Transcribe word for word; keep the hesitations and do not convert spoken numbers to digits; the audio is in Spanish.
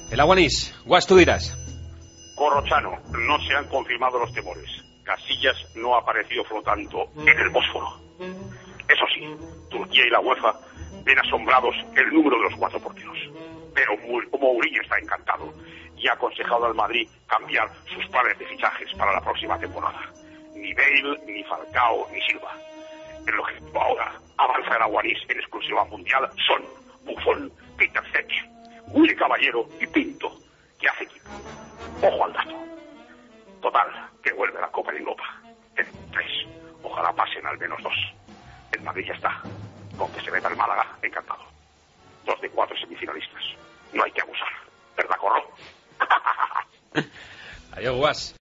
El Aguanís. Guas, tú dirás. Corrochano, no se han confirmado los temores. Casillas no ha aparecido flotando en el Bósforo. Eso sí, Turquía y la UEFA ven asombrados el número de los cuatro porteros. Pero Mourinho está encantado y ha aconsejado al Madrid cambiar sus planes de fichajes para la próxima temporada. Ni Bale, ni Falcao, ni Silva. El objetivo ahora, avanza el Aguanís en exclusiva mundial, son Buffon, Peter Cech, Willy Caballero y Pinto, que hace equipo. Ojo al dato. Total, que vuelve la Copa de Europa. En tres. Ojalá pasen al menos dos. El Madrid ya está. Con que se meta el Málaga, encantado. Dos de cuatro semifinalistas. No hay que abusar. ¿Verdad, Corro? Adiós, Guas.